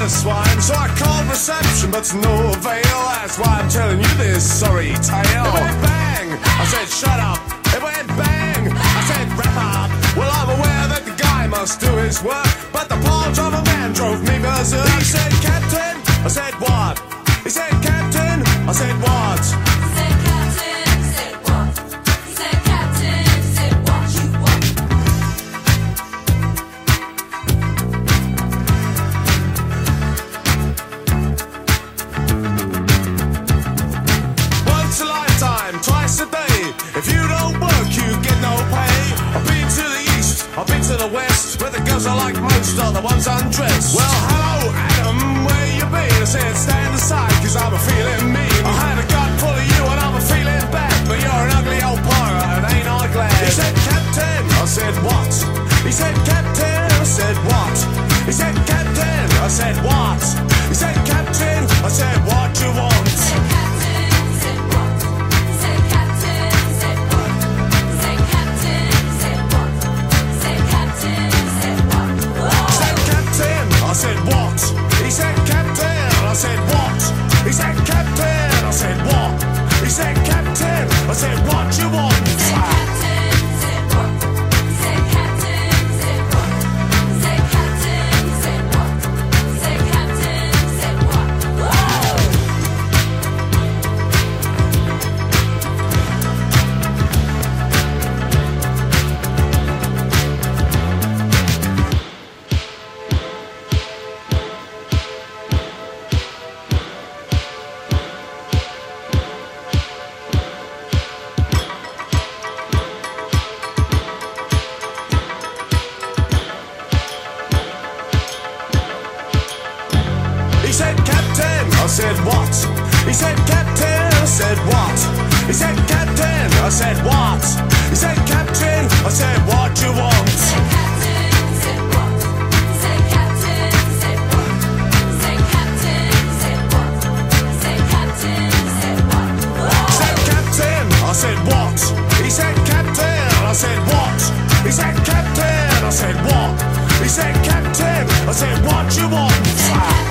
the swine. So I called reception, but to no avail. That's why I'm telling you this sorry tale. It went bang, I said shut up. It went bang, I said wrap up. Well, I'm aware that the guy must do his work, but the part of a man drove me berserk. He said, Captain, I said what? He said, Captain, I said what? He said, Captain, said what? He said, Captain, said what you want. Once a lifetime, twice a day. If you don't work, you get no pay. I've been to the east, I've been to the west, where the girls I like most are the ones undressed. Well, hello, Adam, where you been? I said, stand aside, cause I'm a feeling mean. I had a gut full of you and I'm a feeling bad, but you're an ugly old pirate and ain't I glad? He said, Captain, I said, what? He said, Captain, I said, what? He said, Captain, I said, what? He said, Captain, I said, what you want? He said, Captain, said what? He said, Captain, said what? He said, Captain, said what? He said, Captain, said what? He said, Captain, I said, what? He said, Captain, I said, what? He said, Captain, I said, what? He said, Captain, I said, what you want? He said, Captain, said what? He said, Captain, said what? He said, Captain, said what? He said, Captain, said what? Whoa! He said, Captain, I said, what? He said, Captain, I said, what? He said, Captain, I said, what? He said, Captain, I said, what you want? He said, Captain, said what? He said, Captain, said what? He said, Captain, said what? He said, Captain, said what? He said, Captain, I said, what? He said, Captain, I said, what? He said, Captain, I said, what? He said, Captain, I said, what you want?